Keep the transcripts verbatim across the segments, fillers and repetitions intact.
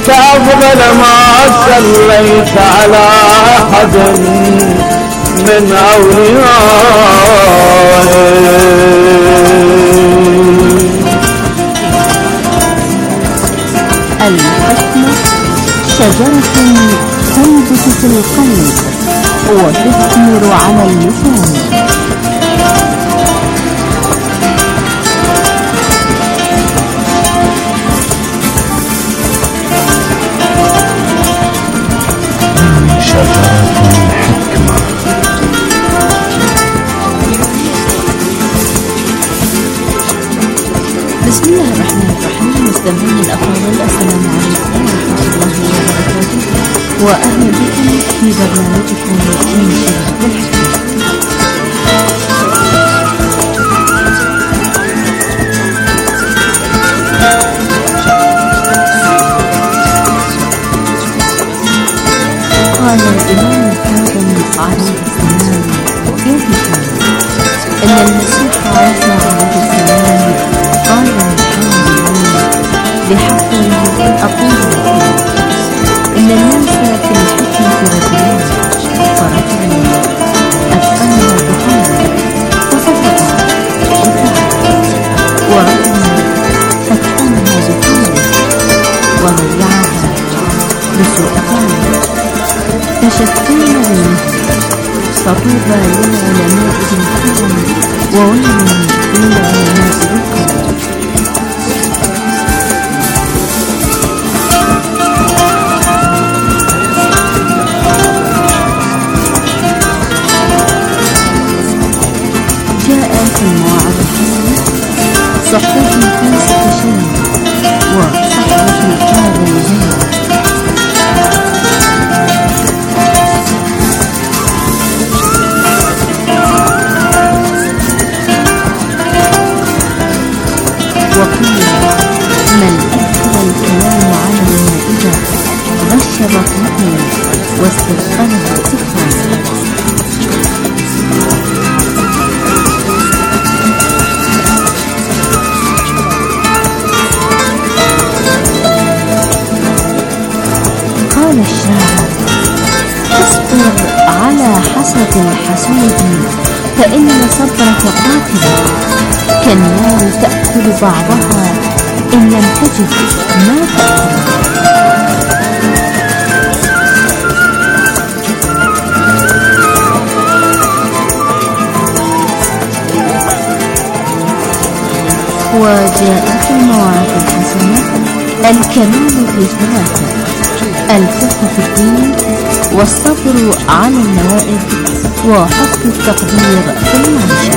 أفضل ما صليت على أحد من أوليائه. الحكمة شجرة تنبت في القلب وتثمر على اللسان. شجرة الحكمة. بسم الله الرحمن الرحيم. مستمعين الأفاضل، السلام عليكم ورحمة الله وبركاته، وأهلا بكم في برنامجكم من شجرة الحكمة. قال الإمام الكاظم عليه السلام في كتابه إن المسيح عيسى عليه السلام قال للحاملين بحقه أقول لكم إن الناس في الحكمة رجلان، فرجل أتقنها بقلبه فصدقها بفعله، ورجل أتقنها بقلبه وضيعها بسوء قلبه. فشتان بينهم، فطوبى للعلماء بالفعل وويل للعلماء بالقلب. جاء في المواعظ الحسنة صحبة فاسق شيء وصحبة الجار الجار. وقيل من أدخل الكلام على المائدة غش بطنه واستثقله سخرا. قال الشاعر: اصبر على حسد الحسود فإن صبرك قاتل، كالنار تأكل بعضها إن لم تجد ما تأكل. وجاء في المواعظ الحسنة الكمال في ثلاثة: الفقه في الدين، والصبر على النوائب، وحسن التقدير في المعيشة.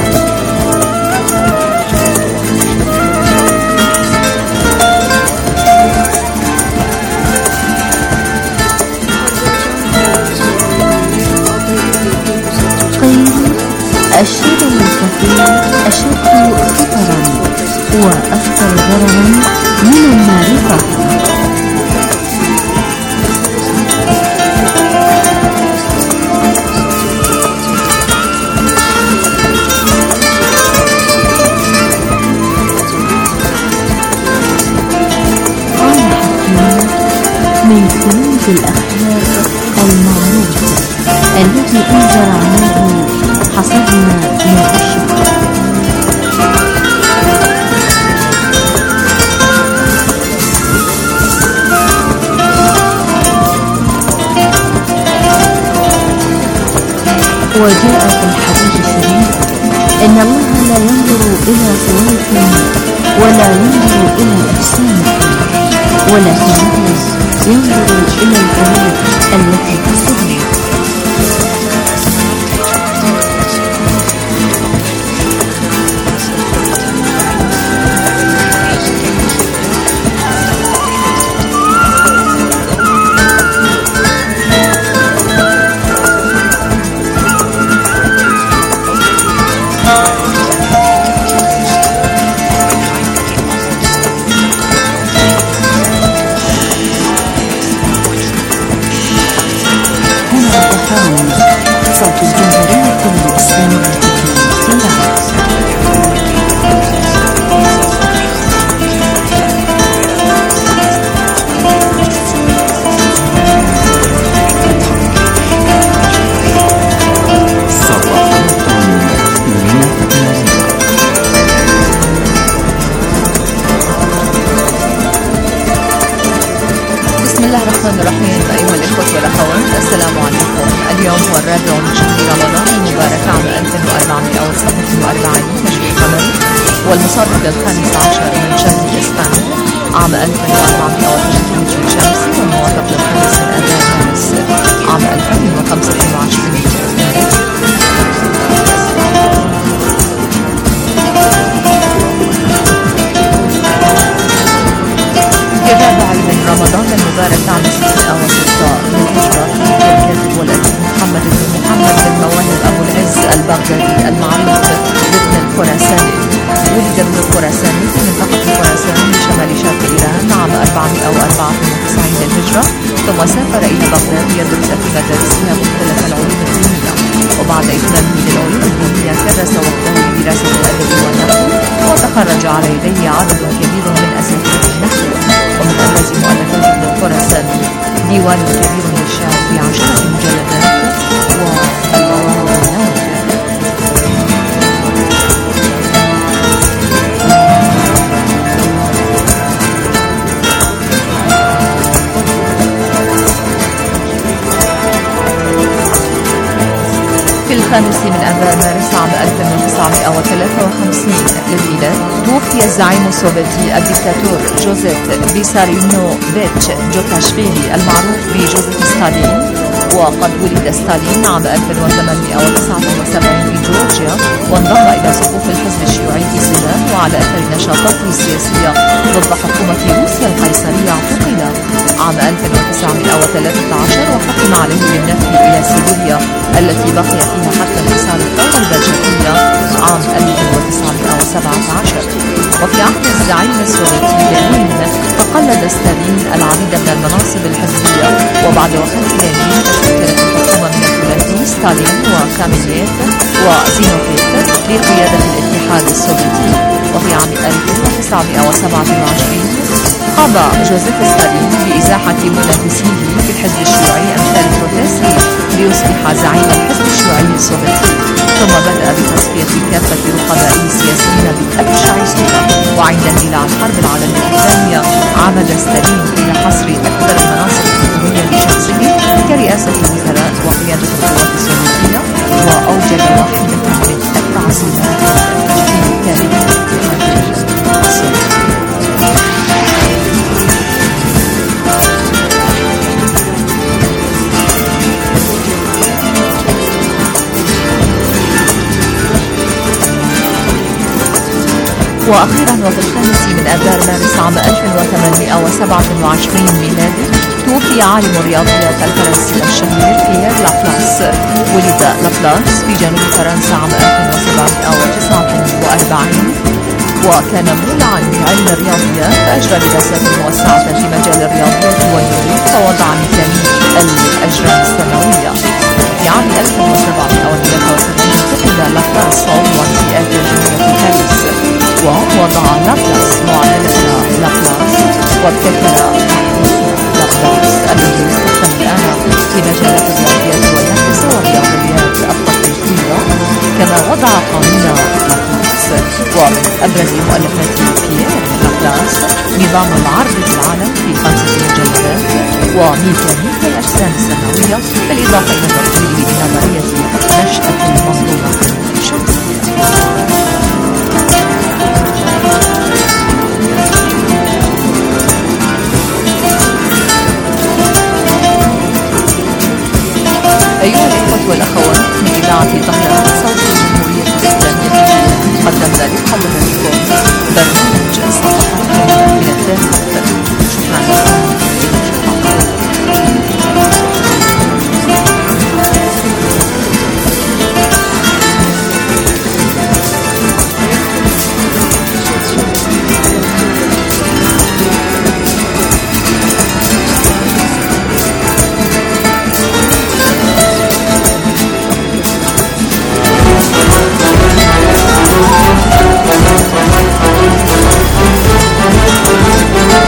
الشجر الكثير أشد خطرا وأكثر ضررا من المعرفة. قال حكيم: من كنوز الأخلاق المعروفة التي إن زرعناه حصدنا من الشكر. وجاء في الحديث الشريف: إن الله لا ينظر إلى صوركم ولا ينظر إلى أجسامكم، ولكنه ينظر إلى القلوب التي في الصدور. هنا الرحمن الرحيم. أيها الإخوة والأخوات، السلام عليكم. اليوم هو الرابع من شهر رمضان المبارك عام ألف وأربعمائة وسبعة وأربعين هجري قمري، والمصادف للخامس عشر من شهر الإسلام عام ألف وأربعمائة وثلاثين هجري شمسي، والموافق للخامس من آذار مارس عام ألفين وخمسة وعشرين. من رمضان المبارك عام ستمائة وستة من هجرة الكاتب والأديب محمد بن محمد بن مواهب أبو العز البغدادي المعروف بابن الخراساني. ولد ابن الخراساني في منطقة الخراسان بشمال شرق إيران عام أربعمائة وأربعة وتسعين للهجرة، ثم سافر إلى بغداد ليدرس في مدارسها مختلف العلوم الدينية، وبعد إتمامه للعلوم الدينية كرس وقته لدراسة الأدب والنحو، وتخرج على يديه عدد كبير من أساتذة النحو. ومن أبرز مؤلفات ابن الخراساني ديوان كبير للشعر بعشرة مجلدات والبواب النادر. في الخامس من آذار مارس عام ألف وتسعمائة وثلاثة وخمسين للميلاد توفي الزعيم السوفيتي الدكتاتور جوزيف فيساريونوفيتش جوكاشفيلي المعروف بجوزيف ستالين. وقد ولد ستالين عام ألف وثمانمائة وتسعة وسبعين في جورجيا، وانضم إلى صفوف الحزب الشيوعي في سيبان، وعلى أثر نشاطاته السياسية ضد حكومة روسيا القيصرية اعتقل عام ألف وتسعمائة وثلاثة عشر، وحكم عليه بالنفي إلى سيبيريا التي بقي فيها حتى انتصار الثورة البلشفية عام ألف وتسعمائة وسبعة عشر. وفي عهد الزعيم السوفيتي لينين تقلد ستالين العديد من المناصب الحزبية، وبعد وفاة لينين تشكلت الحكومة من الثلاثي ستالين وكامينيف وزينوفيف لقيادة الاتحاد السوفيتي. وفي عام ألف وتسعمائة وسبعة وعشرين قام جوزيف ستالين بإزاحة منافسيه في الحزب الشيوعي أمثال تروتسكي ليصبح زعيم الحزب الشيوعي السوفيتي، ثم بدأ بتصفية كافة رقبائه السياسيين بأبشع صورة. وعند اندلاع الحرب العالمية الثانية عمد ستالين إلى حصر أكثر المناصب الحكومية لشخصه كرئاسة الوزراء وقيادة القوات السوفيتية، وأوجد واحدة من أبرع سمات في تاريخ الاتحاد السوفيتي. وأخيرا وفي الخامس من آذار مارس عام ألف وثمانمائة وسبعة وعشرين ميلادي توفي عالم الرياضيات الفرنسي الشهير بيير لابلاس. ولد لابلاس في جنوب فرنسا عام ألف وسبعمائة وتسعة وأربعين، وكان مولعا بعلم الرياضيات، فأجرى دراسات موسعة في مجال الرياضيات والنجوم، فوضع ميكانيك الأجرام السماوية. في عام ألف وسبعمائة وثلاثة وسبعين اتخذ لابلاس عضوا في أكاديمية باريس، ووضع لابلاس معادلة لابلاس، وابتكر لابلاس الذي يستخدم الآن في مجالات الرياضيات والهندسة والرياضيات التطبيقية، كما وضع قانون لابلاس. ومن أبرز مؤلفات بيير لابلاس نظام العرض في العالم في خمسة مجلدات، وميكانيك الأجسام السماوية، بالإضافة إلى تطويره بنظرية نشأة المنظومة الشمسية. أيها الإخوة والأخوات، من إذاعة طهران صوت الجمهورية الإسلامية قدمنا لكم برنامج صفحات من التاريخ. شكرا لكم.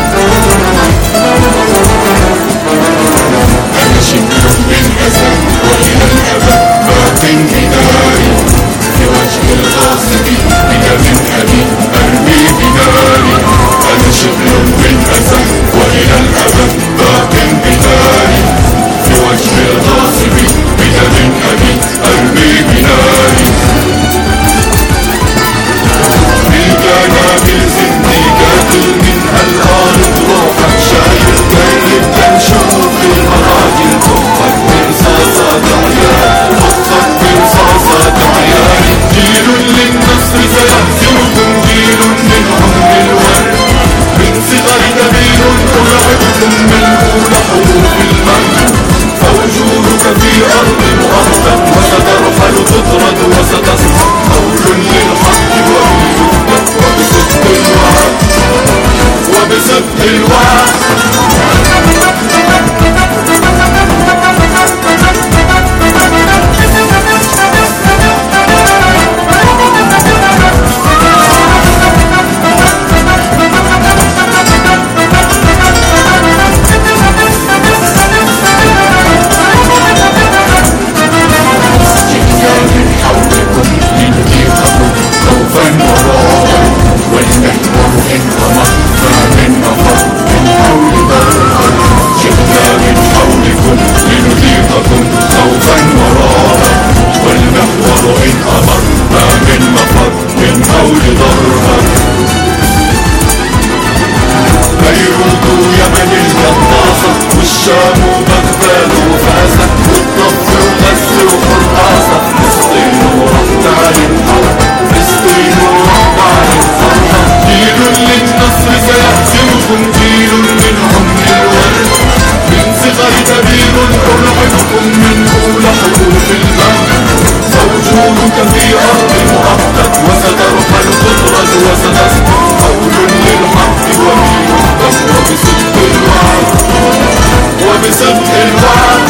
الشام وبغداد وفاسة والضفة وغزة وحراسة فلسطين وأبطال الحرب فلسطين وأبطال الحرب جيل للنصر سيهزمكم جيل من عمر الورد من صغر كبير أرعبكم من أولى حروف المهد موجودك في أرض مؤقت وسترحل تطرد وستسقط قول للحق وبيهدم وبصدق الوعد وبصدق الوعد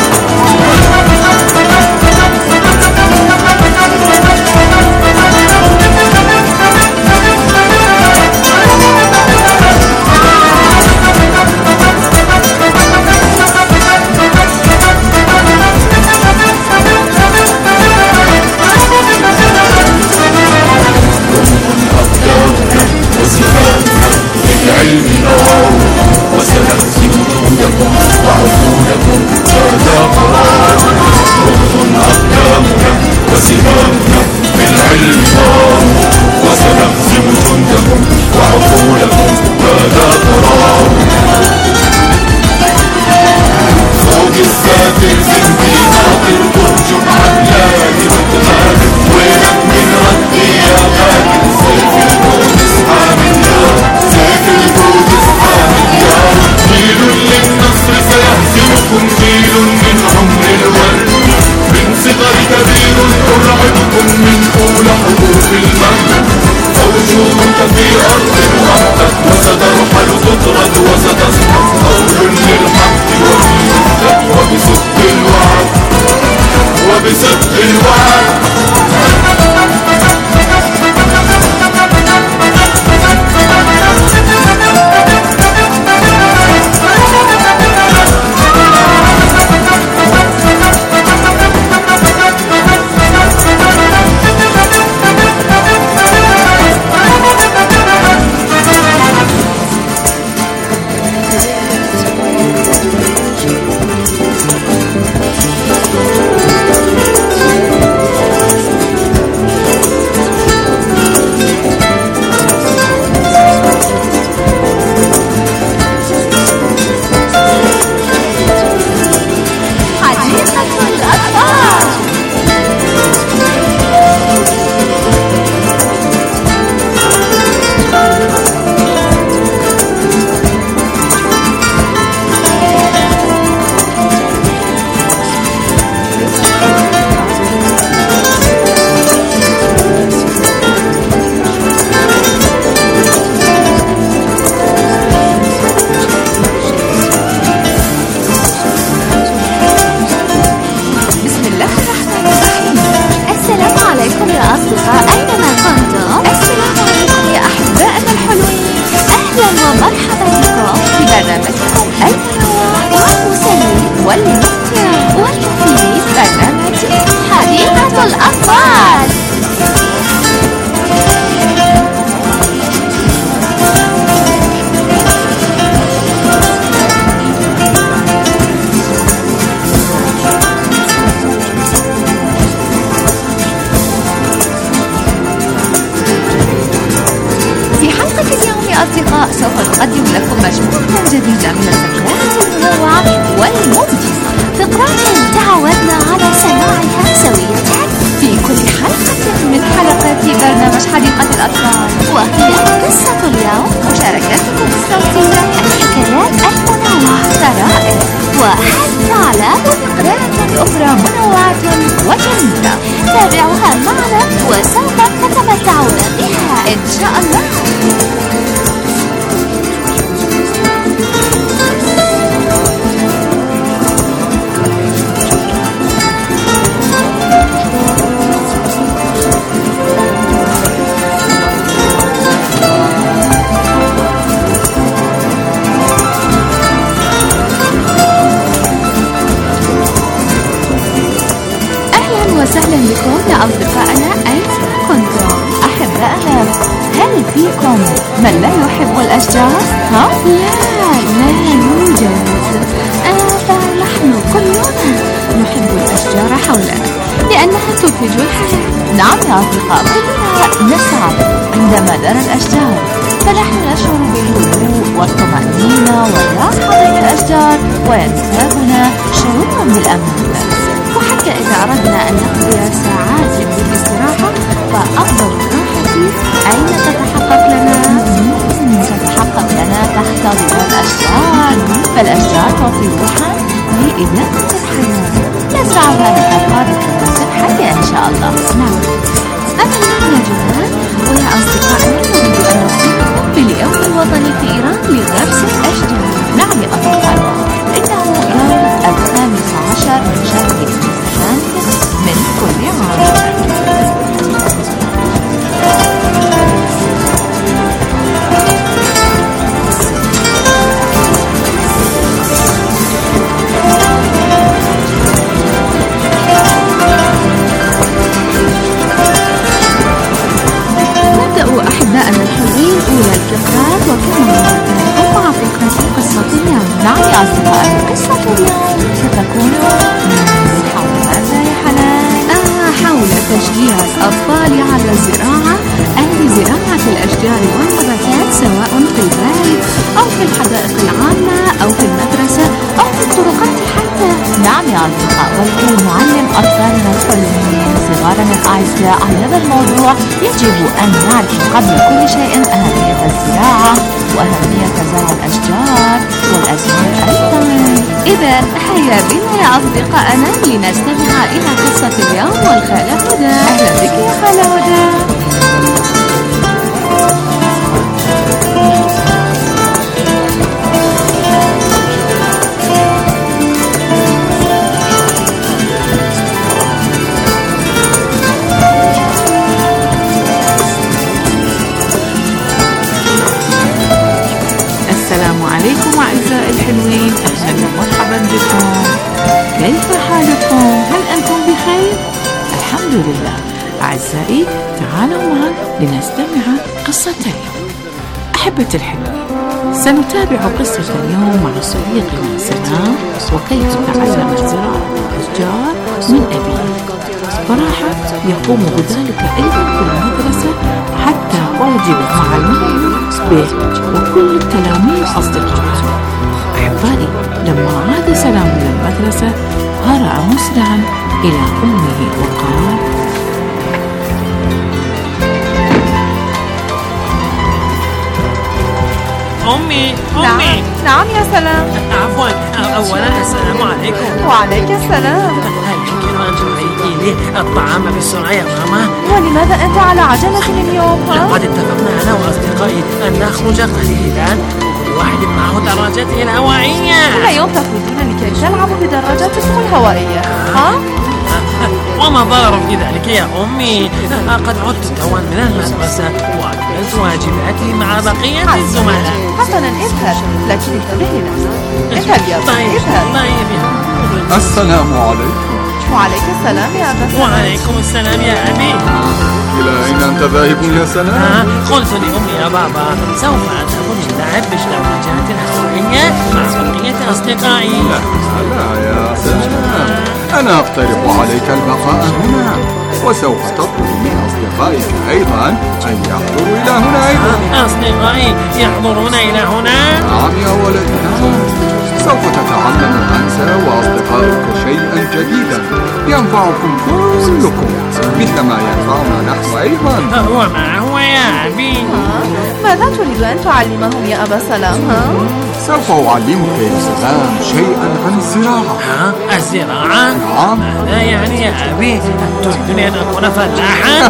أصدقاء سوف نقدم لكم مجموعة جديدة من الفقرات المنوعة والممتعة، فقرات تعودنا على سماعها سوية في كل حلقة من حلقات برنامج حديقة الأطفال، وهي قصة اليوم، مشاركاتكم الصوتية، الحكايات المنوعة، طرائف وحتى على فقرات أخرى منوعة وجميلة. تابعوها معنا وسوف تتمتعون بها إن شاء الله. وسهلا بكم يا أصدقائنا أينما كنتم. أحبائنا، هل فيكم من لا يحب الأشجار؟ ها؟ لا لا يوجد. آه فنحن كلنا نحب الأشجار حولنا لأنها تنتج الحياة. نعم يا أصدقاء، كلنا نسعد عندما نرى الأشجار فنحن نشعر بالهدوء والطمأنينة والراحة بين الأشجار، وينتابنا شعورا بالأمان. وحتى إذا أردنا أن نقضي ساعات بالاستراحة، فأفضل الراحة أين تتحقق لنا؟ تتحقق لنا تحت ظلال الأشجار، فالأشجار تعطي روحا لإدامة الحياة. نزرعها لحفاظ الكواكب حية إن شاء الله. نعم، أنا اليوم يا جمال ويا أصدقائي نريد أن نصيبكم باليوم الوطني في إيران لغرس الأشجار. نعم يا أصدقائي، إنه يوم الخامس عشر من شهر الثامن من كل عام. أحبائنا الحلوين أولى الفقرات، وكما نتابعكم مع فقرة قصة اليوم. نعم يا أصدقائي، قصة اليوم ستكون حول ماذا يا حنان؟ آه حول تشجيع الأطفال على الزراعة، أي زراعة الأشجار والنباتات، سواء في البيت أو في الحدائق العامة أو في المدرسة أو في الطرقات حتى. نعم يا أصدقاء، ولكي نعلم أطفالنا الحلوين صغارنا الأعزاء عن هذا الموضوع، يجب أن نعرف قبل كل شيء أهمية الزراعة وأهمية زرع الأشجار والأزهار أيضا. إذا هيا بنا يا أصدقائنا لنستمع إلى قصة اليوم والخالة هدى. أهلا بك يا خالة هدى. عليكم أعزائي الحلوين، أهلا ومرحبا بكم. كيف حالكم؟ هل أنتم بخير؟ الحمد لله. أعزائي، تعالوا معا لنستمع قصة اليوم. أحبتي الحلوين، سنتابع قصة اليوم مع صديقنا سلام، وكيف تعلم زراعة الأشجار من أبيه. صراحة يقوم بذلك أيضا في المدرسة، حتى أعجب مع المعلم به وكل التلاميذ أصدقائه. أحبائي، لما عاد سلام إلى المدرسة هرع مسرعا إلى أمه وقال: أمي أمي. نعم يا سلام. عفوا، أولا السلام عليكم. وعليك السلام. هل يمكن أن تهيئي لي الطعام بسرعة يا ماما؟ ولماذا أنت على عجلة اليوم؟ لقد اتفقنا أنا وأصدقائي أن نخرج قليلا، كل واحد معه دراجته الهوائية. كل يوم تخرجون لكي تلعبوا بدراجاتكم الهوائية، ها؟ وما ضرر في ذلك يا أمي؟ قد عدت توا من المدرسة وأكملت واجباتي مع بقية الزملاء. حسنا، اذهب، لكن انتبه لنفسك. اذهب يا طيب اذهب. طيب يا السلام عليكم. وعليك السلام يا أبا. وعليكم السلام يا أبي. إلى أين أنت ذاهب يا سلام؟ قلت لأمي يا بابا سوف أذهب للعب بالدراجات الهوائية مع بقية أصدقائي. لا لا يا سلام، أنا أقترح عليك البقاء هنا، وسوف تطلب من أصدقائك أيضا أن يحضروا إلى هنا أيضا. أصدقائي يحضرون إلى هنا؟ نعم يا ولدي، نعم. سوف تتعلم أنت وأصدقائك شيئا جديدا ينفعكم كلكم، مثل ما ينفعنا نحن أيضا. وما هو يا أبي؟ ماذا تريد أن تعلمهم يا أبا سلام؟ ها؟ سوف أعلمك يا سلام شيئا عن الزراعة. ها؟ الزراعة؟ نعم. ماذا يعني يا أبي؟ تريدني أن أكون فلاحا؟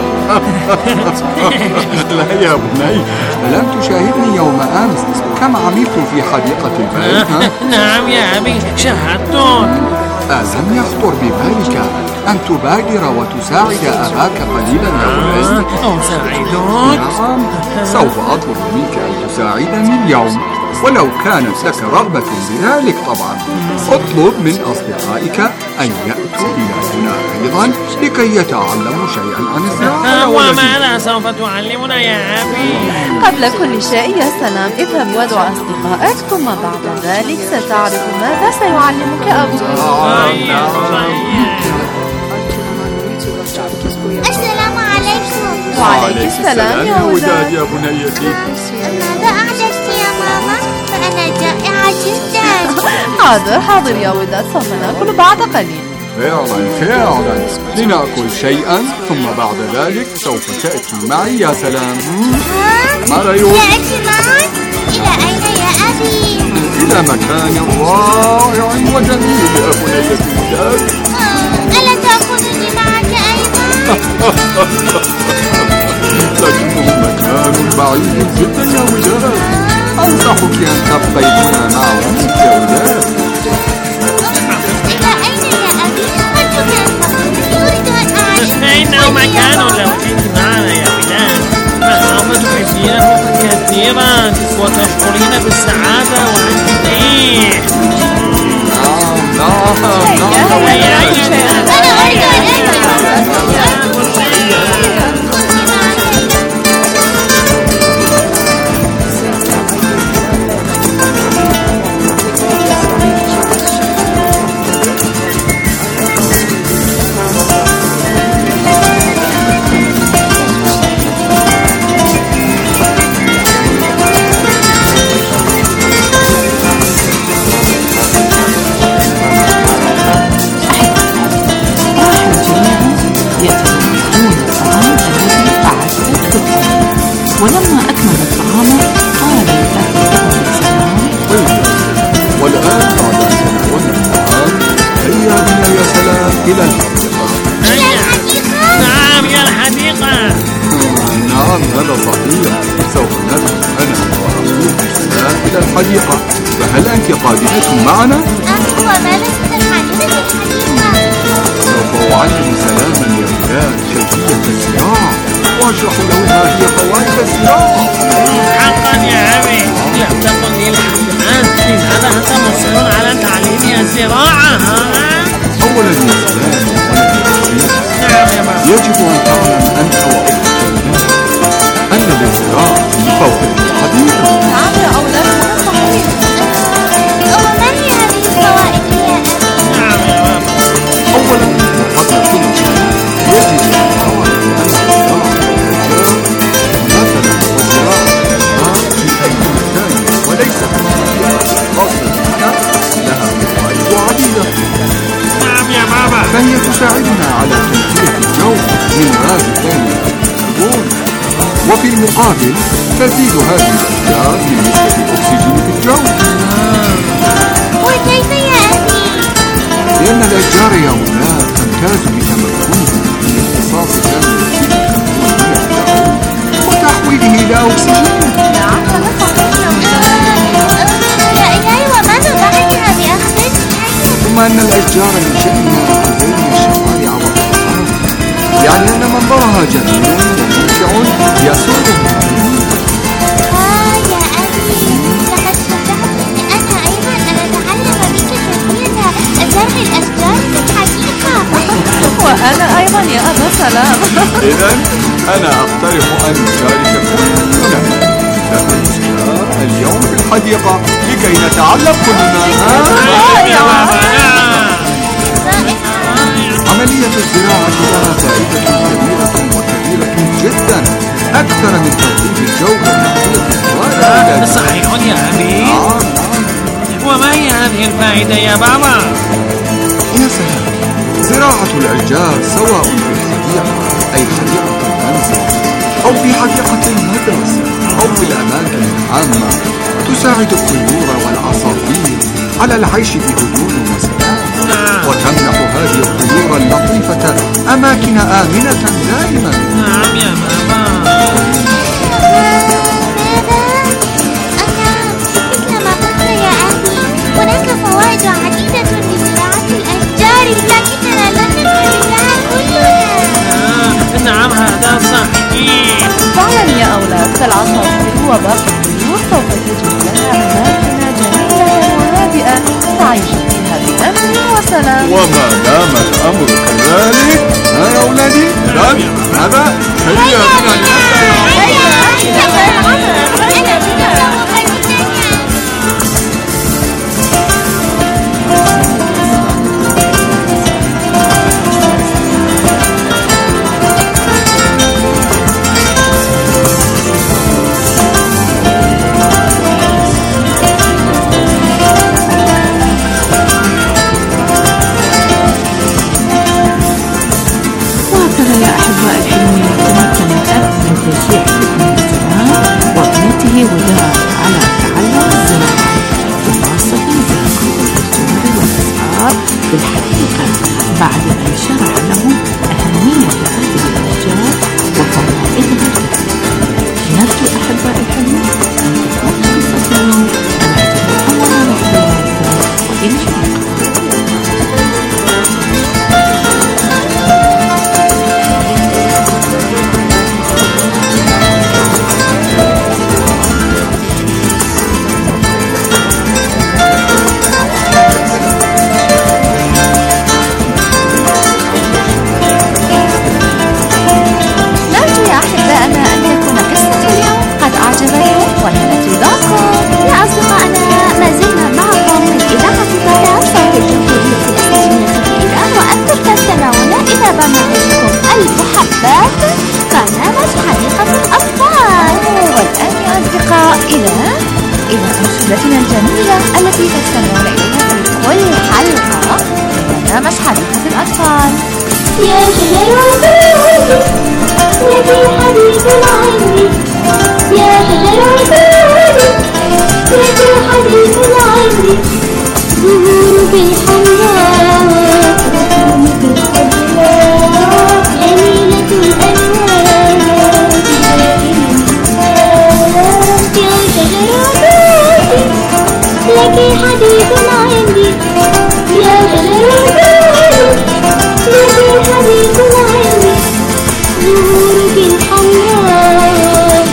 لا يا بني، لم تشاهدني يوم أمس كم عملت في حديقة البيت؟ نعم يا أبي، شاهدت. ألم يخطر ببالك أن تبادر وتساعد أباك قليلا يا بني؟ أساعدك؟ نعم، سوف أطلب منك أن تساعدني اليوم، ولو كانت لك رغبة بذلك طبعا. اطلب من أصدقائك أن يأتوا إلى هنا أيضا لكي يتعلموا شيئا عن الزراعة. وماذا سوف تعلمنا يا أبي؟ قبل كل شيء يا سلام، اذهب وادع أصدقائك، ثم بعد ذلك ستعرف ماذا سيعلمك أبوك. السلام عليكم. وعليك السلام يا وداد. يا بنيتي. أنا جائعة جدا. حاضر حاضر يا وداد، سوف نأكل بعد قليل. فعلا فعلا، لنأكل شيئا ثم بعد ذلك سوف تأتي معي. يا سلام. ماذا يريد؟ سأتي معك؟ إلى أين يا أبي؟ إلى مكان رائع وجميل يا بنيتي وداد. ألا تأخذني معك أيضا؟ لكنه مكان بعيد جدا يا وداد. أنصحك أن تبقي هنا مع أمك يا وداد. إلى أين يا أبي؟ أرجوك أن تأخذني، أريد أن أعيش. إنه مكان لو جئت معنا يا وداد فسوف تحبينه كثيرا وتشعرين بالسعادة والتفريح. نعم نعم نعم. أنا أريد أن ولما أكمل الطعام قال لأهله السلام. والآن بعد أن تناولنا الطعام هيا بنا يا سلام إلى الحديقة. إلى الحديقة؟ نعم يا الحديقة. نعم هذا صحيح، سوف نذهب أنا وأخوك سلام إلى الحديقة، فهل أنت قادمة معنا؟ وماذا ستفعلين في الحديقة؟ سوف أعلم سلاما يا ولاد كيفية الزراعة وأشرح له ما هي فوائد الزراعة. حقا يا أبي، لم تقل لي لحد الآن لماذا أنت مصر على تعليمي الزراعة؟ أولا يا سلام نعم يا بابا. يجب أن تعلم أنت وأختك أن للزراعة فوائد عديدة. نعم يا أولاد، هذا صحيح. وما هي هذه الفوائد يا أبي؟ نعم يا بابا. أولا قبل كل شيء يجب أن تعلم أن الزراعة مثلا والزراعة في أي مكان وليس في الحديقة خاصة بنا لها فوائد عديدة. نعم يا بابا. فهي تساعدنا على تنقية الجو من غاز ثاني الكربون، وفي المقابل تزيد هذه الأشجار من نسبة الأكسجين في الجو. وكيف يا أبي؟ لأن الأشجار يا ولاد تمتاز بتمكنها من امتصاص ثاني أكسيد الكربون من الجو وتحويله إلى أكسجين. نعم هذا صحيح يا وداد. يا إلهي، وماذا بعدها بأخذني؟ ثم أن الأشجار من شأنها تزين الشوارع والطرقات، يعني أن منظرها جميل وممتع يسرها. آه يا أبي، لقد شجعتني أنا أيضا أن أتعلم بك كيفية زرع الأشجار في الحديقة. وأنا أيضا يا أبا سلام. إذن أنا أقترح أن نشارك كلنا نزرع الأشجار اليوم في الحديقة لكي نتعلم كلنا. يا بابا. عملية الزراعة لها فائدة كبيرة وكبيرة جدا، أكثر من تنظيف الجو وتحويل الهواء. صحيح يا أبي. نعم نعم. وما هي هذه الفائدة يا بابا؟ يا سلام، زراعة الأشجار سواء في الحديقة أي حديقة المنزل أو في حديقة المدرسة أو في الأماكن العامة تساعد الطيور والعصافير على العيش بهدوء وسلام، وتمنح هذه الطيور اللطيفة أماكن آمنة دائما. نعم يا بابا. مثل ما قلت يا أبي، هناك فوائد عديدة لزراعة الأشجار، لكننا لا نفهم لها كلها. نعم هذا صحيح. فعلا يا أولاد، فالعصافير وباقي الطيور سوف تجد لها أماكن جميلة وهادئة تعيش فيها بأمن وسلام. وما دام الأمر كذلك ها يا أولادي، هذا هيا بنا في الحقيقة بعد أن شرح لهم أهمية هذه الأشجار وفوائدها الكثيرة. نرجو أحبائي الحلوين أن تكون قصة اليوم أعجبتكم ونالتكم، وإلى اللقاء. أنشودتنا الجميلة التي تستمعون إليها في كل حلقة من برنامج حديقة الأطفال. يا شجرة الورد لك حديث عندي، يا شجرة الورد لك حديث عندي، زهورك الحمراء وأكرمك الخضراء جميلة الألوان، يا شجرة لك حديث عندي، يا شجرة لك حديث عندي، زهورك الحمراء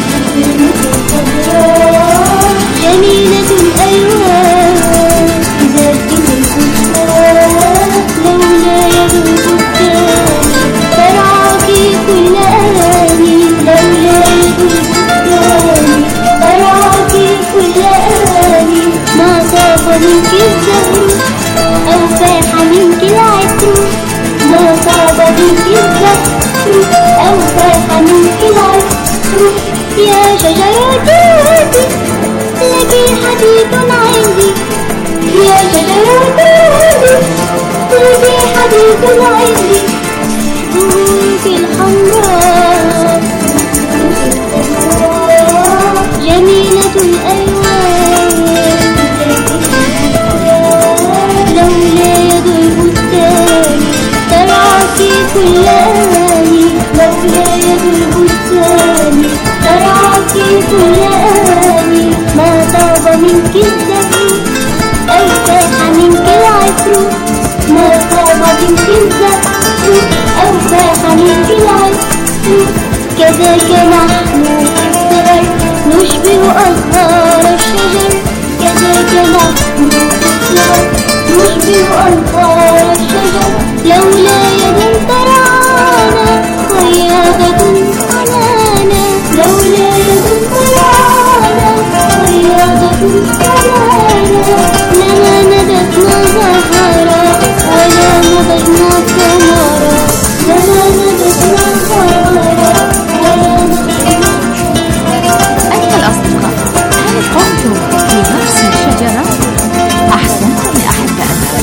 جميلة الألوان، إذا كنت البستان لولا يد البستان ترعاك كل أماني، لولا يد البستان ترعاك كل أماني، ما طاب منك الزهر أو فاح منك العطر، ما طاب منك الزهر أو فاح منك العطر، يا شجرة الورد لك حديث عندي، يا شجرة الورد لك حديث عندي، زهورك الحمراء جميلة الألوان، لولا يد البستان ترعاك كل أماني، لولا يد البستان ترعاك كل أماني، ما طاب منك الزهر أو فاح منك العطر، ما طاب منك الزهر أو فاح منك العطر، كذاك نحن في الصغر نشبه أزهار الشجر، كذاك نحن في الصغر نشبه أزهار الشجر، لولا يد ترعانا صيادة حنانا، لولا يد ترعانا صيادة حنانا، لما ندتنا زهرا ولا نضجنا ثمرا، لما ندتنا زهرا ولا نضجنا. أيها الأصدقاء، هل قمتم بغرس الشجرة؟ أحسنتم يا أحبائنا.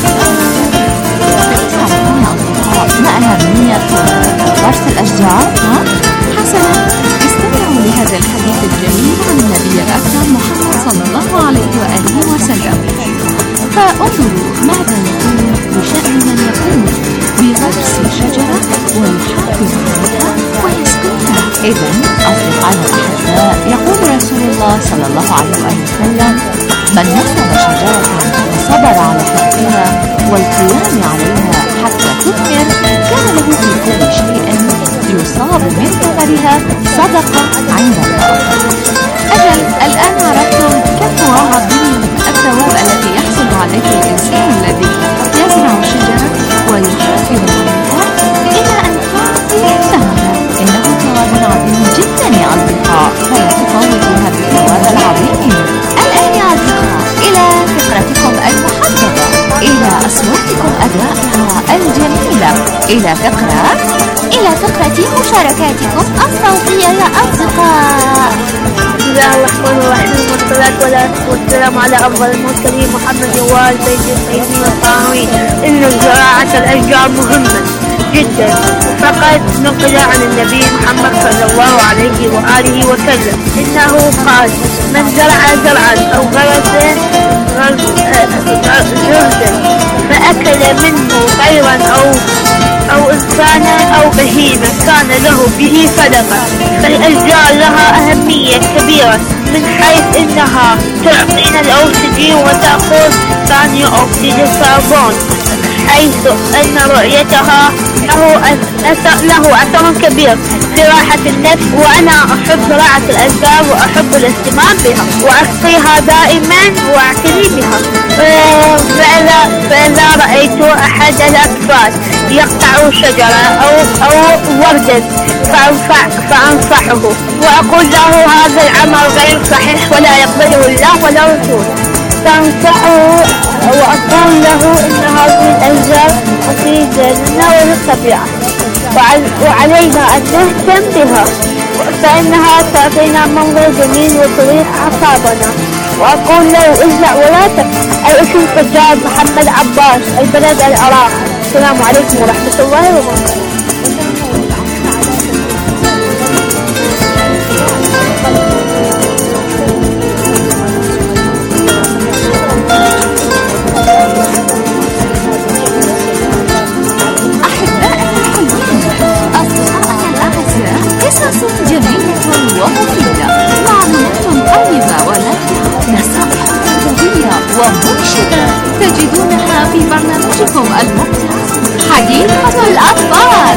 تعرفون يا أصدقاء ما أهمية غرس الأشجار؟ ها؟ حسنا، استمعوا لهذا الحديث الجميل عن النبي الأكرم محمد صلى الله عليه وآله وسلم، فانظروا ماذا يقول بشأن من يقوم بغرس شجرة ويحافظ عليها ويسقيها. إذن أصدقائنا الأحباء، يقول رسول الله صلى الله عليه وآله وسلم: من نصب شجرة وصبر على حفظها والقيام عليها حتى تثمر كان له في كل شيء يصاب من ثمرها صدقة عند الله. أجل الآن عرفتم كم هو عظيم الثواب الذي يحصل عليه الإنسان الذي يزرع شجرة ويحافظ عليها إلى أن تعطي ثمرها. إنه ثواب عظيم جدا يا أصدقاء، فلا تفوتوا هذا الثواب العظيم. الآن يا أصدقاء إلى فقرتكم المحببة، إلى أصواتكم أدائها الجميلة، إلى فقرة إلى فقرة مشاركاتكم الصوتية يا أصدقاء. بسم الله الرحمن الرحيم، والصلاة والسلام على أفضل المرسلين محمد وآل بيته الطيبين الطاهرين. إن زراعة الأشجار مهمة جدا، فقد نقل عن النبي محمد صلى الله عليه وآله وسلم إنه قال: من زرع زرعا أو غرس غرسا فأكل منه طيرا أو أو إنسانا أو بهيمة كان له به صدقة. فالأشجار لها أهمية كبيرة من حيث إنها تعطينا الأكسجين وتأخذ ثاني أكسيد الكربون، حيث أن رؤيتها له أثر, له أثر كبير في راحة النفس. وأنا أحب زراعة الأشجار وأحب الاهتمام بها وأسقيها دائما وأعتني بها. فإذا, فإذا رأيت أحد الأطفال يقطع شجرة أو, أو وردا فأنفع فأنصحه وأقول له هذا العمل غير صحيح ولا يقبله الله ولا رسوله. فأنصحه وأقول له إن هذه الأشجار مفيدة لنا وللطبيعة وعلينا أن نهتم بها فإنها تعطينا منظر جميل وتريح أعصابنا. وأقول له ازرع ولا تقطع. الاسم فجار محمد عباس، البلد العراق. السلام عليكم ورحمة الله وبركاته. قصص جميلة ومفيدة، معلومات طيبة ونافعة، نصائح تربوية ومرشدة تجدونها في برنامجكم الممتاز حديقة الأطفال.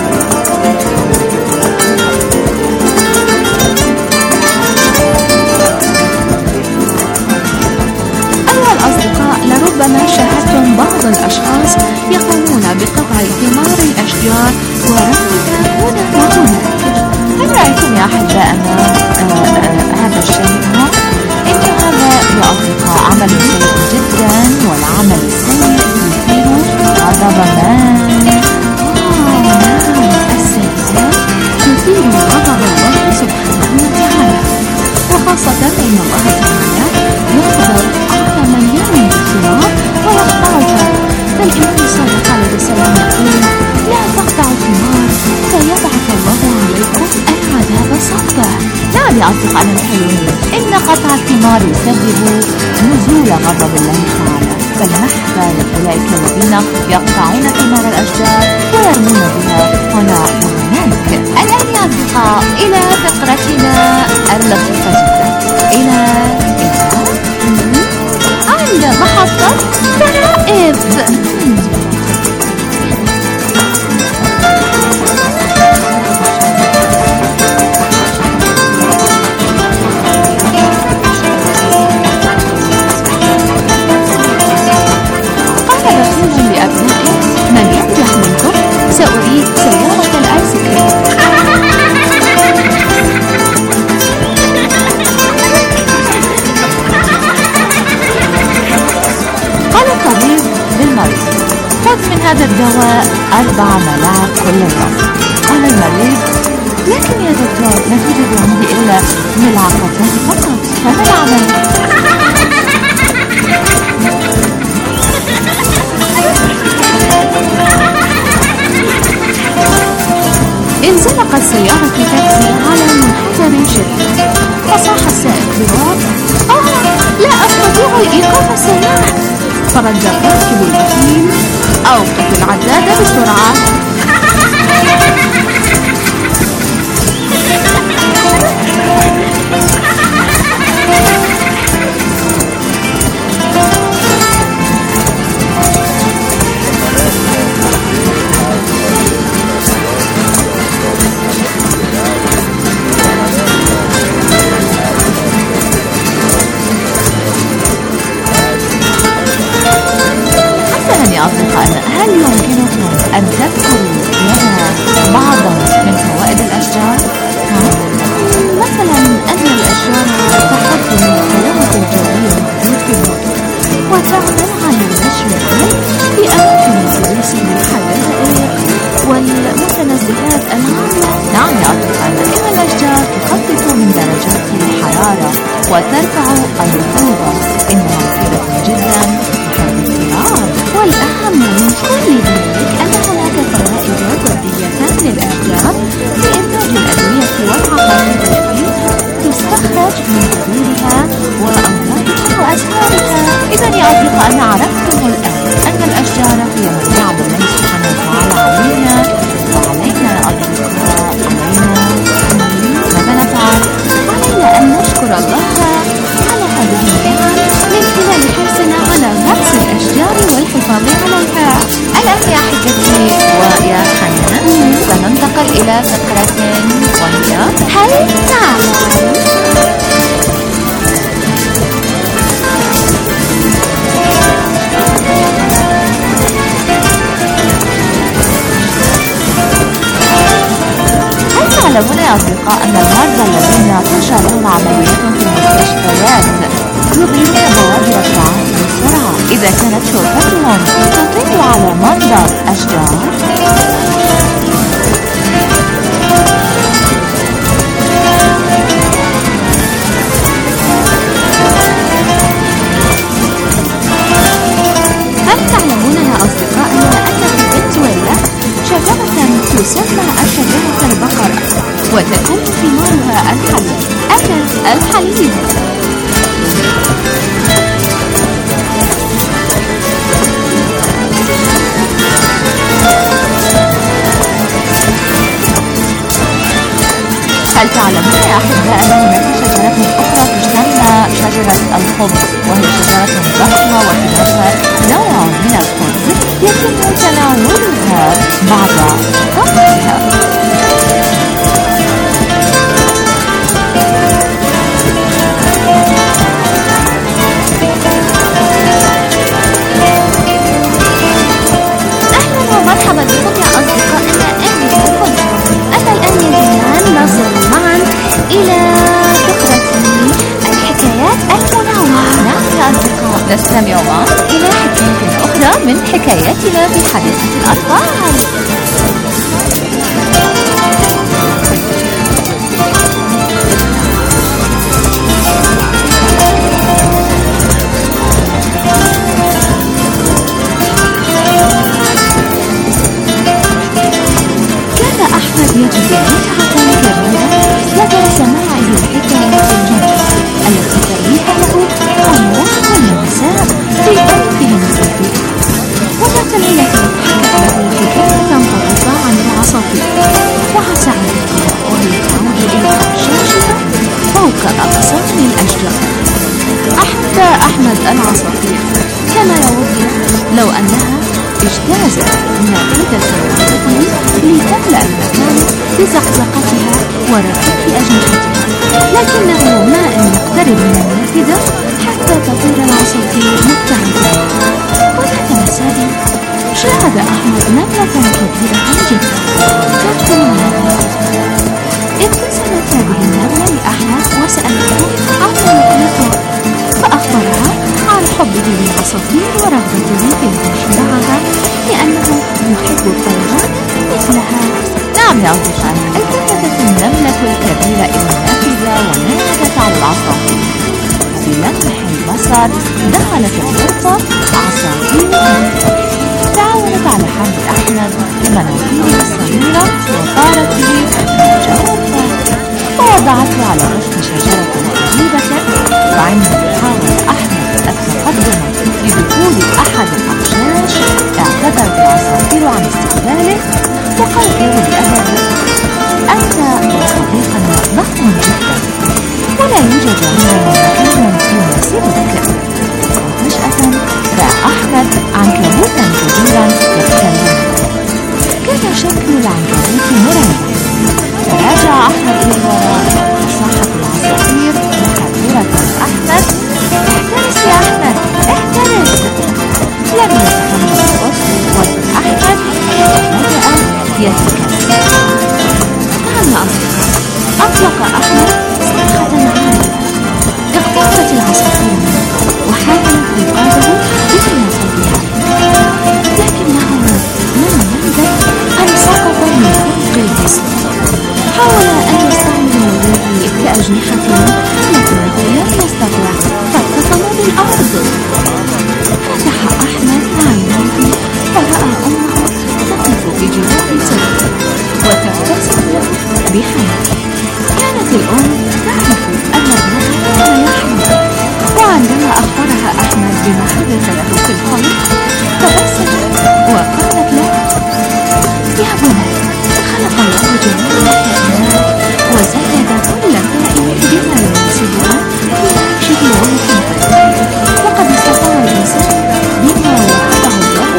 أيها الأصدقاء، لربما شاهدتم بعض الأشخاص يقومون بقطع ثمار الأشجار ورميها هنا وهناك. هل رأيتم يا أحبائنا هذا الشيء؟ إن هذا يا أصدقاء عمل سيء جدا، والعمل السيء يثير غضب الله. آه نعم، السيئات تثير غضب الله سبحانه وتعالى، وخاصة أن الله تعالى يغضب على من يرمي الثمار ويقطعها. فالإمام صادق عليه السلام يقول: لا تقطعوا الثمار فيبعث الله عليكم العذاب صبا. نعم يا أصدقائنا الحلوين، إن قطع الثمار يسبب نزول غضب الله تعالى، فلنحذر أولئك الذين يقطعون ثمار الأشجار ويرمون بها هنا وهناك. الآن يا أصدقاء إلى فقرتنا اللطيفة جدا، إلى إلى عند محطة فرائض. سأريد سيارة الآيسكريم. قال الطبيب للمريض: خذ من هذا الدواء أربع ملاعق كل يوم. قال المريض: لكن يا دكتور لا توجد عندي إلا ملعقتين فقط، فما العمل؟ انزلقت سيارة تاكسي على منحدر شديد، فصاح السائق بواب: آه لا أستطيع إيقاف السيارة. فرد الراكب البخيل: أوقف العداد بسرعة. أصدقائنا، هل يمكنكم أن تذكروا لنا بعضا من فوائد الأشجار؟ مثلا أن الأشجار تحد من التلوث الجوي الموجود في المدن، وتعمل على نشر الري في أماكن الجلوس والحدائق والمتنزهات العامة. نعم يا أصدقائنا، إن الأشجار تخفف من درجات الحرارة وترفع الرطوبة، إنها مفيدة جدا لحد الضرار. والأهم من كل ذلك أن هناك فوائد طبية للأشجار في إنتاج الأدوية والعقارات التي تستخرج من جذورها وأوراقها وأزهارها. إذا يا أصدقائنا، عرفتم الآن أن الأشجار هي للحفاظ عليها. الآن يا حجتي ويا حنان سننتقل إلى فقرة وهي هل تعلم؟ تعلمون يا أصدقاء أن المرضى الذين تنشأ لهم عمليات في المستشفيات يغيرون بوادر الطعام بسرعة إذا كانت شرطتهم تطل على منظر أشجار؟ هل تعلمون يا أصدقاء أن في فنزويلا شجرة تسمى الشجرة البقرة وتكون ثمارها الحليب؟ أكل الحليب. هل تعلمون يا أحباء أن هناك شجرة أخرى تسمى شجرة الخبز وهي شجرة ضخمة وخلافها نوع من الخبز يتم تناولها بعد طبخها؟ أهلا ومرحبا بكم يا أصدقائنا أهلا بكم. أما الآن جميعا نصل معا إلى فقرة الحكايات المنوعة. نعم يا أصدقاء نستمع معا إلى حكاية أخرى من حكاياتنا في حديقة الأطفال. يجد متعة كبيرة لدى سماعه الحكايات الجميلة التي ترويها له حمراء كل مساء في بيته الصغير. وذات ليلة حكت له حكاية قصصا عن العصافير وعن سعادتها وهي تعود إلى أعشاشها فوق أغصان الأشجار. أحب أحمد العصافير، كان يود لو أنها اجتازت نافذة غرفته لتملأ المكان بزقزقتها ورفرف أجنحتها، لكنه ما أن يقترب من النافذة حتى تطير العصافير مبتعدة. وذات مساء شاهد أحمد نملة كبيرة جدا تدخل النافذة. ابتسمت هذه النملة لأحمد وسألته عن اللقاء، فأخبرها عن حبه للعصافير ورغبته في العيش معها لأنه يحب الطيران مثلها. نعم يا أصدقائي، التفتت النملة الكبيرة إلى النافذة ونادت على العصافير. بلمح البصر دخلت الغرفة عصافير تعاونت على حمل أحمد بمناخيره الصغيرة وطارت به من جوفه ووضعته على رشد شجرة قريبة. وعندما حاول أحمد التقدم بدخول أحد الأعشاش اعتذرت العصافير عن استقباله وقالت له بأدب: أنت صديقنا ضخم جدا ولا يوجد هنا مكان يناسبك. وفجأة رأى أحمد عنكبوتا كبيرا يتكلم. كان شكل العنكبوت مرعبا. تراجع أحمد للوراء وصاحت العصافير محذرة أحمد: احترس يا أحمد احترس. لم يتحمل الوصف وزن أحمد وبدأ يتكسر. نعم يا أصدقاء، أطلق أحمد صيحة عالية اقتربت العصافير منه وحاولت إنقاذه بتناقضها، لكنه لم يمدد أن سقط من فوق الجسم. حاول أن يستعمل يديه كأجنحته لكنه لم يستطع فاتصل بالأرض. فتح أحمد عينيه فرأى أمه تقف بجوار صدره وتبتسم له بحنان. كانت الأم تعرف أن ابنها كان يحمل، وعندما أخبرها أحمد بما حدث له في القلب تبسمت وقالت له: يا بني، خلق الله جميع الكائنات وزاد كل كائن بما يناسبها في عيشه ومحبته، وقد استطاع الإنسان بما وهبه الله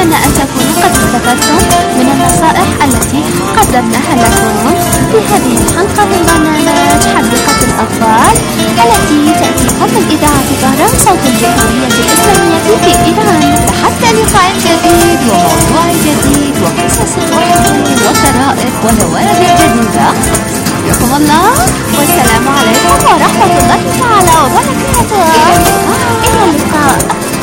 أتمنى أن تكونوا قد استفدتم من النصائح التي قدمناها لكم في هذه الحلقة من برنامج حديقة الأطفال التي تأتيكم من إذاعة طهران صوت الجمهورية الإسلامية في إيران. وحتى لقاء جديد وموضوع جديد وقصص وحكم وطرائف ونوادر جديدة. حياكم الله والسلام عليكم ورحمة الله تعالى وبركاته. إلى اللقاء.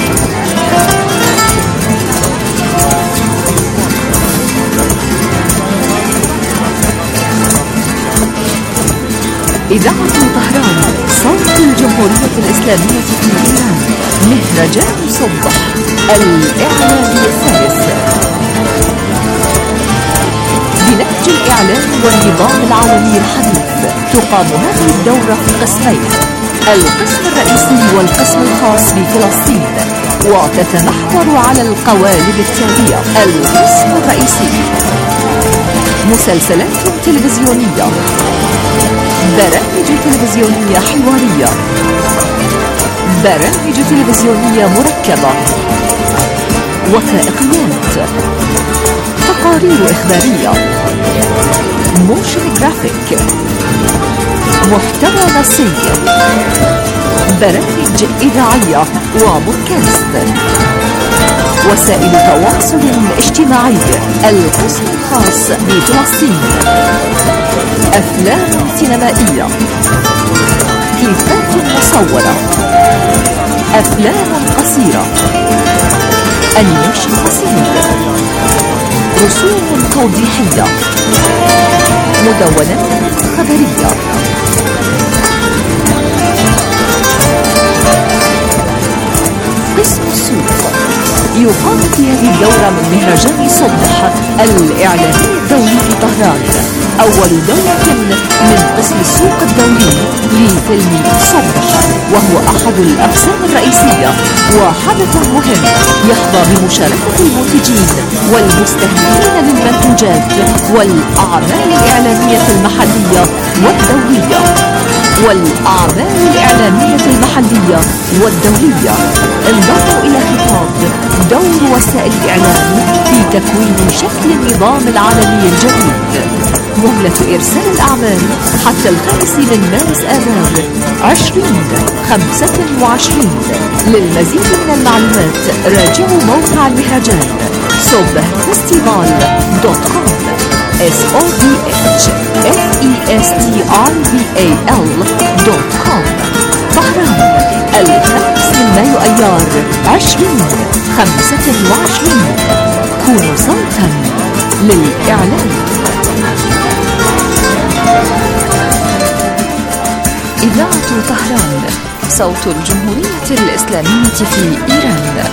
إذاعة طهران صوت الجمهورية الإسلامية في إيران. مهرجان صبح الإعلامي الثالث بنهج الإعلام والنظام العالمي الحديث. تقام هذه الدورة في قسمين: القسم الرئيسي والقسم الخاص بفلسطين، وتتمحور على القوالب التالية. القسم الرئيسي: مسلسلات تلفزيونية، برامج تلفزيونية حوارية، برامج تلفزيونية مركبة، وثائقيات، تقارير إخبارية، موشن جرافيك، محتوى نصي، برامج إذاعية وبودكاست، وسائل تواصل اجتماعي. القسم الخاص بفلسطين: أفلام سينمائية، كليبات مصورة، أفلام قصيرة، أنيميشن قصير، رسوم توضيحية، مدونات خبرية. قسم السوق: يقام في هذه الدورة من مهرجان صبح الإعلامي الدولي في طهران أول دورة من قسم السوق الدولي لفيلم صبح، وهو أحد الأقسام الرئيسية وحدث مهم يحظى بمشاركة المنتجين والمستهدفين للمنتوجات والأعمال الإعلامية المحلية والدولية والأعمال الإعلامية المحلية والدولية. انضموا إلى خطاب دور وسائل الإعلام في تكوين شكل النظام العالمي الجديد. مهلة إرسال الأعمال حتى الخامس من مارس آذار عشرين خمسة وعشرين. للمزيد من المعلومات راجعوا موقع المهرجان صبح فيستيفال دوت كوم اس او بي اتش اف اي اس تي اي في اي ال دوت كوم. طهران الخامس من مايو أيار عشرين خمسة وعشرين. كونوا صوتا للإعلام. إذاعة طهران صوت الجمهورية الإسلامية في إيران.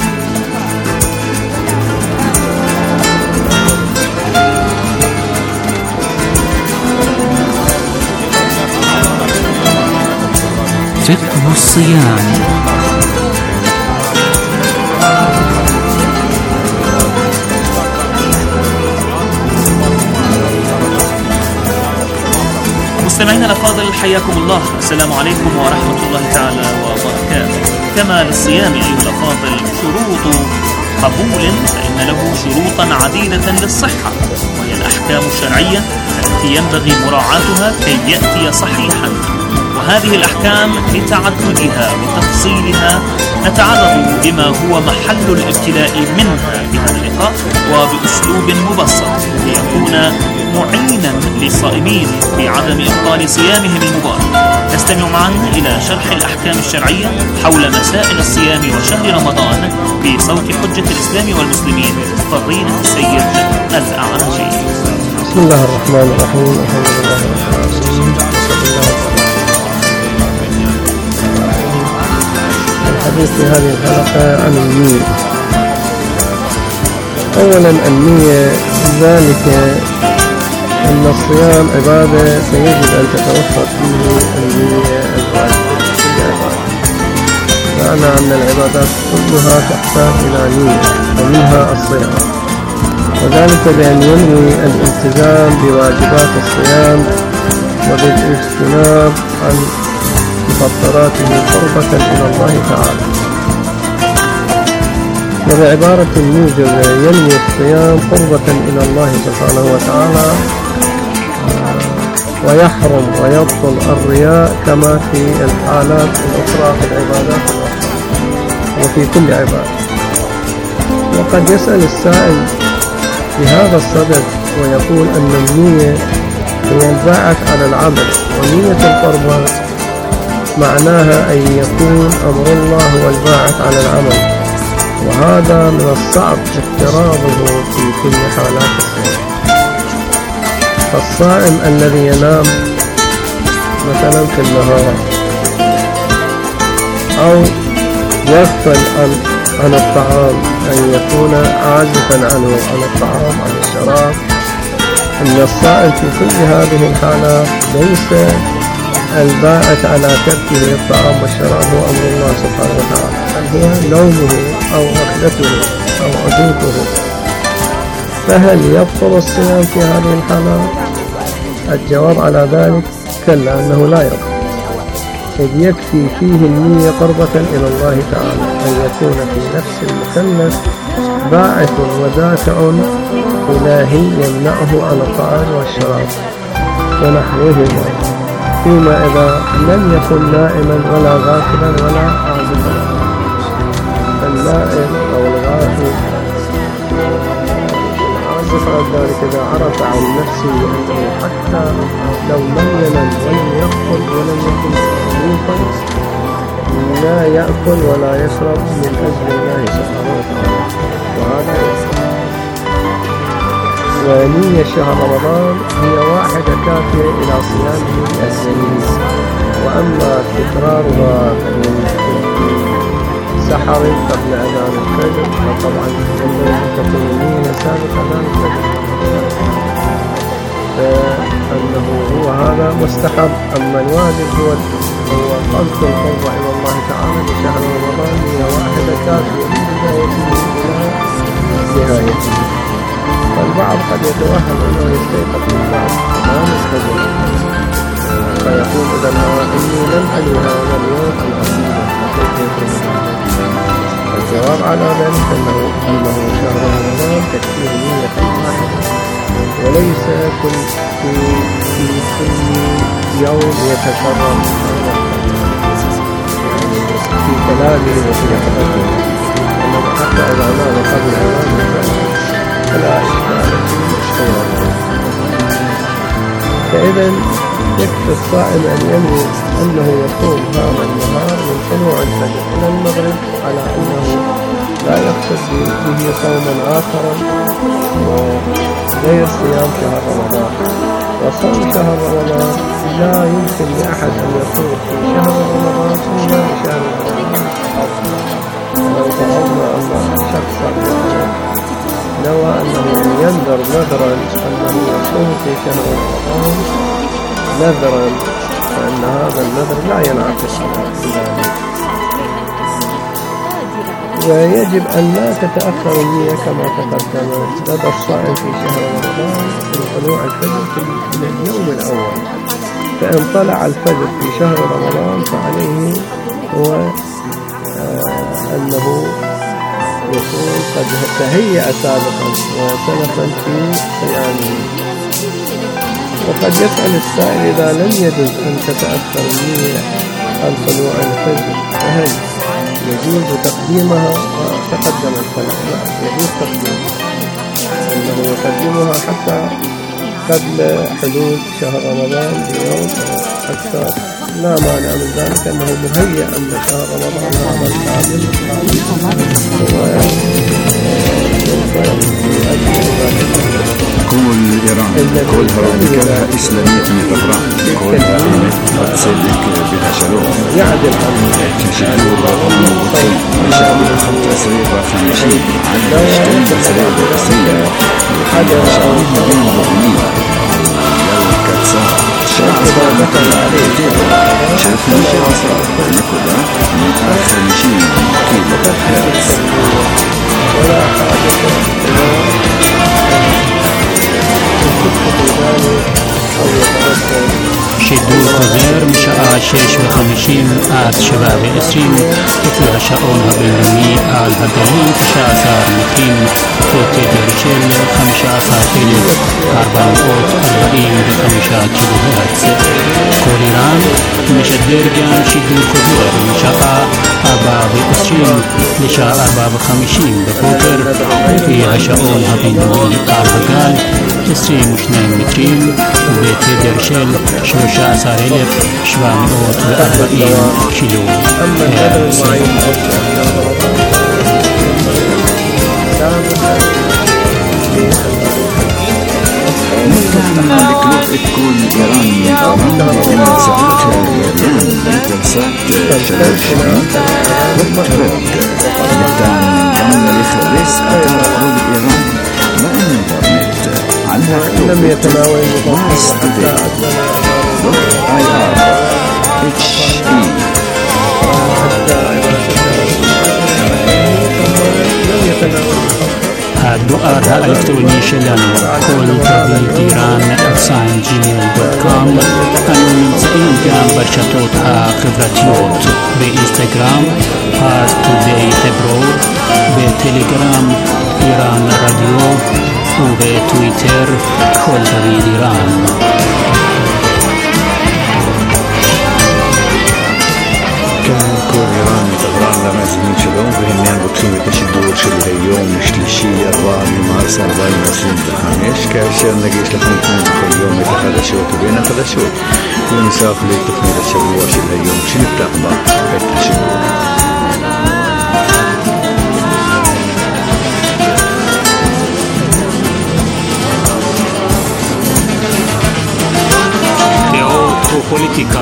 فقه الصيام. مستمعينا الأفاضل حياكم الله. السلام عليكم ورحمة الله تعالى وبركاته. كما للصيام أيها الأفاضل شروط قبول، فإن له شروطا عديدة للصحة، وهي الأحكام الشرعية التي ينبغي مراعاتها كي يأتي صحيحا. وهذه الأحكام لتعددها وتفصيلها نتعرض بما هو محل الابتلاء منها بهذا اللقاء وبأسلوب مبسط ليكون معينا للصائمين بعدم إبطال صيامهم المبارك. نستمع معا إلى شرح الأحكام الشرعية حول مسائل الصيام وشهر رمضان بصوت حجة الإسلام والمسلمين فضيلة السيد الأعرجي. بسم الله الرحمن الرحيم. الحمد لله رب العالمين. الحديث في هذه الحلقة عن النية. أولا النية، ذلك أن الصيام عبادة فيجب أن تتوفر فيه النية الواجبة في العبادة، معنى أن العبادات كلها تحتاج إلى نية ومنها الصيام، وذلك بأن ينوي الالتزام بواجبات الصيام وبالاجتناب عن مفطراته قربة إلى الله تعالى. وبعبارة موجزة ينوي الصيام قربة إلى الله سبحانه وتعالى، ويحرم ويبطل الرياء كما في الحالات الأخرى في العبادات الأخرى وفي كل عبادة. وقد يسأل السائل في هذا الصدد ويقول أن النية هي الباعث على العمل، ونية القربة معناها أن يكون أمر الله هو الباعث على العمل، وهذا من الصعب افتراضه في كل حالات الصيام. فالصائم الذي ينام مثلا في النهار أو يغفل عن عن الطعام، أن يكون عازفا عنه عن الطعام عن الشراب، أن الصائم في كل هذه الحالات ليس الباعث على تركه الطعام والشراب هو أمر الله سبحانه وتعالى، بل هو نومه أو غفلته أو عدوته. فهل يبطل الصيام في هذه الحالات؟ الجواب على ذلك كلا، أنه لا يبطل، إذ يكفي فيه النية قربة إلى الله تعالى أن يكون في نفس المكلف باعث ودافع إلهي يمنعه عن الطعام والشراب ونحوهما، فيما إذا لم يكن نائما ولا غافلا ولا عازفا. النائم أو الغافل العازف عن ذلك إذا عرف عن نفسه أنه حتى لو لم ينم ولم يأكل ولم يكن موقا لا يأكل ولا يشرب من أجل الله سبحانه وتعالى، وهذا يصح. ونية شهر رمضان هي واحدة كافية إلى صيامه السنين، وأما تكرارها من سحر قبل أذان الفجر فطبعا ينبغي أن تكون النية سابق أذان الفجر، فأنه هو هذا مستحب. أما الواجب هو هو قصد القرب إلى الله تعالى بشهر رمضان هي واحدة كافية من بدايته إلى نهايته. فالبعض قد يتوهم أنه يستيقظ من بعض أمام الفجر فيقول إذا إني لم أنوي هذا اليوم العظيم فكيف يكون؟ الجواب على ذلك أنه أنه شهر رمضان تكفيه نية واحدة، وليس كل في في كل يوم يتكرر في كلامه وفي حدثه، أنه حتى إذا نام قبل أذان الفجر فلا إشكال فيه. فإذا يكفي الصائم أن ينوي أنه يصوم هذا النهار من طلوع الفجر إلى المغرب على أنه لا يقصد به صوما آخر وغير صيام شهر رمضان. وصوم شهر رمضان لا يمكن لأحد أن يصوم في شهر رمضان إلا بشهر رمضان. لو فرضنا أن شخصا نوى أنه ينذر نذرا أنه يصوم في شهر رمضان نذرا، فإن هذا النذر لا ينعكس على ذلك، ويجب أن لا تتأخر النية كما تقدم لدى الصائم في شهر رمضان من طلوع الفجر في اليوم الأول. فإن طلع الفجر في شهر رمضان فعليه هو آه أنه يكون قد تهيأ سابقا وسلفا في صيامه. وقد يسأل السائل إذا لم يجوز أن تتأخر النية عن طلوع الفجر فهل يجوز تقديمها؟ وتقدم الكلام نعم يجوز تقديمها، أنه يقدمها حتى قبل حدود شهر رمضان بيوم أكثر، لا مانع من ذلك، أنه مهيأ أن شهر رمضان هذا الكامل كل إيران كلها راديكالها إسلامية طهران، كل إيران تصدق بها شلوم يعدل كشعور ومغطين مشابه تسريب خمسين عدد عشرين تسريب رسية حاجة شعور بين مغنية لو كتسا شعر بطل عليه شاف الشعر نكولا من آخر مشين كيلو هرتز ولا حاجة שידור חוזר משעה שש וחמישים خمشين آت شباب عشرين وفيها شؤون هبيني آل هدلين تسعة عشر متين فوتي درشل خمسة عشر ألف أربعمائة أربعين بخمسة كيلو هرتز كوريران مشدر جان شدور كبير شقة أربعة وعشرين لشاء أربعة وخمسين بفوتر فيها شؤون هبيني آل هدال عشرين واثنين مترين وبيتي درشل شوشة عشر ألف سبعمائة وأربعين كيلو هرتز. نتمنى لكلوب تكون إيران أمام لمساحة إيران لترسات شباب شمال والمغرب نتمنى لخريس أثار كلوب إيران مع الإنترنت على لم يتناول واستدي دوت آي آر اتش اي الدؤار الإلكتروني شلانو كل تبليغ إيران ساين جيميل دوت كوم أنو نمزئين جام برشتوتها خبرتيوت بإنستغرام باز توداي هبرو بتليجرام إيران راديو وبتويتر كل تبليغ إيران. كان كل إيران طهران لمازمين شلون بهنيان بطلوا التشدور شل اليوم شلشي أربعة مارس أربعين وعشرين بالخامس كأشياء نجيش لكم كل يوم يتخدشوت وبين خدشوت ونساق لي تخمير الشبوة شل اليوم شل بتقبع التشدور. Politica.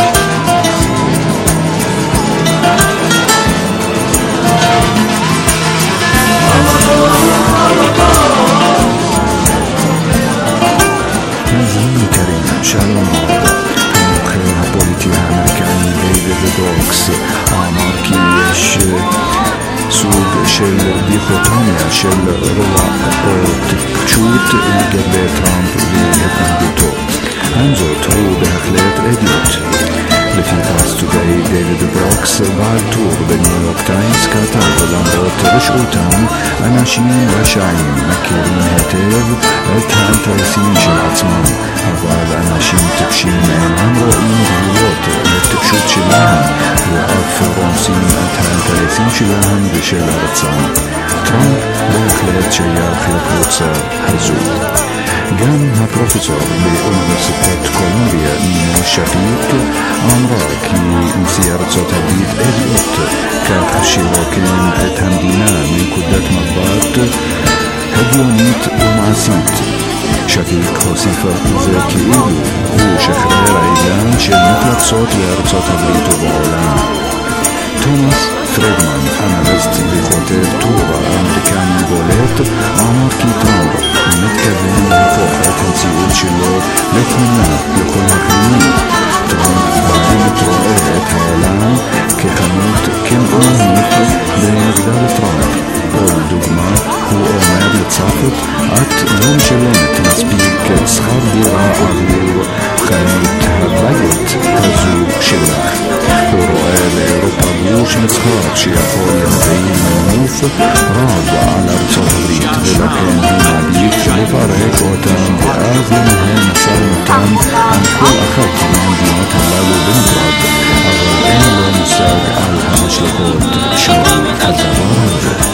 مازال كريم شالوم خير بوليتيا أمريكاني ديفيد دوكس أعمار كيش سوق شل ديكوتوميا شل روا تكشوت الجبل ترامب ليتنبيتو هنزوت هو بهخلات إديوت لفي باس توداي ديفيد بروكس بعد تور بالنيويورك تايمز كتب لمبوت رشقوتان أناشين وشاعين مكرين هاتيف اتهان ترسين شل عطمان هفال أناشين تبشين عن رؤين غلوات لتبشوت شلاهن وقف فرنسين اتهان ترسين شلاهن بشل عطمان ترامب بهخلات شيار خلقوتسا هزول جان بروفيسور بأونيفرسيتات كولومبيا نينو شفيق أمراكي مسيرة صوتابيت إديوت كاخ شيروكين تهمدينا من كدات مضبات هدوانيت ومعسيت شفيق خصيفة ذاكي إيدو هو شخرير عيدان شنطلت صوت لأرض صوتابيت وبعولان توماس فريدمان أناليست بخوتير تورا أمريكاني بوليت أماركي ترامب متكفين فوق التنسيق شلو لكنا لكل خلين ترامب بعدين متروئات هولان كخنوت كم أماميت بغداد ترامب قول دوغما هو أمام يتصافت أت يوم شلونت نسبيك صخار ديرا أغير خانيت هبايت هزو شلاخ ورؤى لأوروبا بوش نصخار شيخول ينبين منوف راد على رسوليت ولكن هنا بيت لفارق وتان بأغلى مهم سالمتان عن كل أخذ من دينات هلالو بنتراد أغل إن لو مساق على هامش لقود شوري الزبار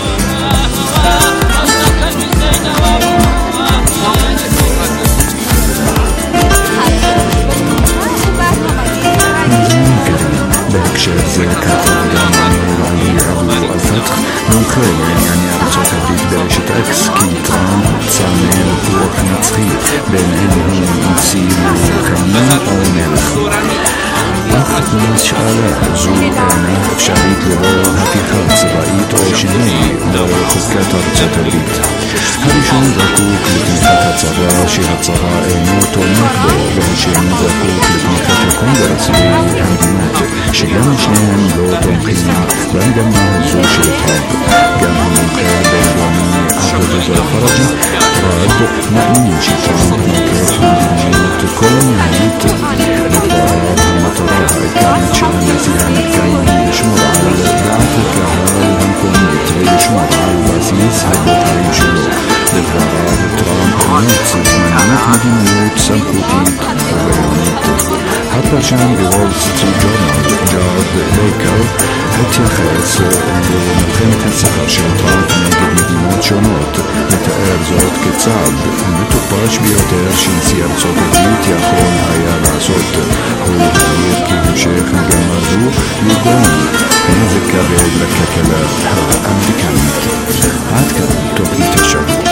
بهكشات زيكات الغرام علي عبو الفتح من خلال يعني أرجع تبريد برشة أكس كي ترامب تصامل بوك نتخي بين إنهم نسيل وكامل أو نلخ أخذ ناس شعالة زو أنا شعريت لغوها في خلص رأيت عشني وخذكات أرجع تبريد هرشون ذاكوك لتنفتها تصغى شيها تصغى نوتو نقبو بهشين ذاكوك لتنفتها الكونغرس بأندينات شيئا شنين لو تنقينا بندما هزو شيطان قامهم من قيادة باني عبد الفرجي الأفراد مؤمنين شيطان بمطرة كل نهاية الإطلاعات المطرة كانت شغلنا سيانا الكاين يشمر على ضعف الكهال هنكون بتري يشمر على الباسيس هيبوتاري شلو للغرار ترام قنات سيزمانات مدينيوت سنكوتيت وبيانات حتى كان بوول ستريت جورنال جارد بيكر هتيخيص اللي مقيمة السفر شنطران نجد مدينات شونوت متقار زود كتساب متقاش بيوتر شنسيار صوت البيت يخون هيا صوت هو غير كيف شيخ مجمردو يقوم نذكر لك كلام أمريكانيت عاد كلام توقيت الشهر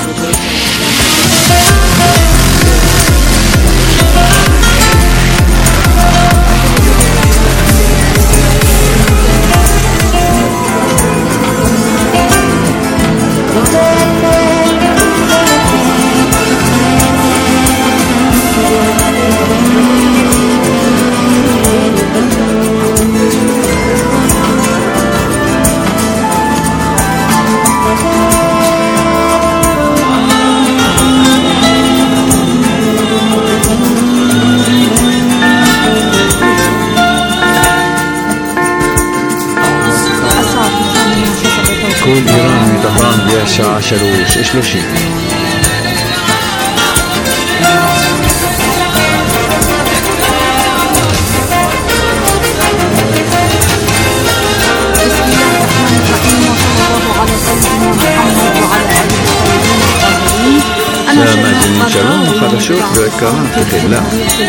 كل إيران طهران بيا الساعة شلوش إيش له شيء مازن شلون خرشوت بكران في خلا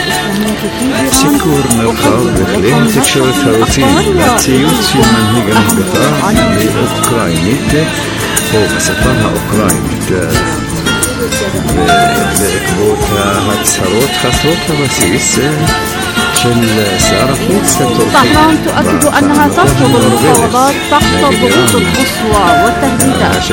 سكور مرخاو بخلين تكشور ثروتين تسيوت في منهج القطاع لأوكراينيت فوق سفرها أوكراينيت بإكبوتها هتسهروت خسروتها بسيس طهران تؤكد أنها ترفض المفاوضات تحت الضغوط القصوى والتهديدات.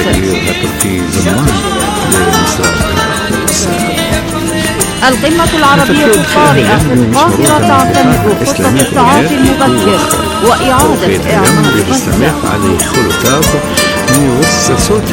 القمة العربية الطارئة في القاهرة تعتمد خطة التعاطي المبكر وإعادة إعمار غزة.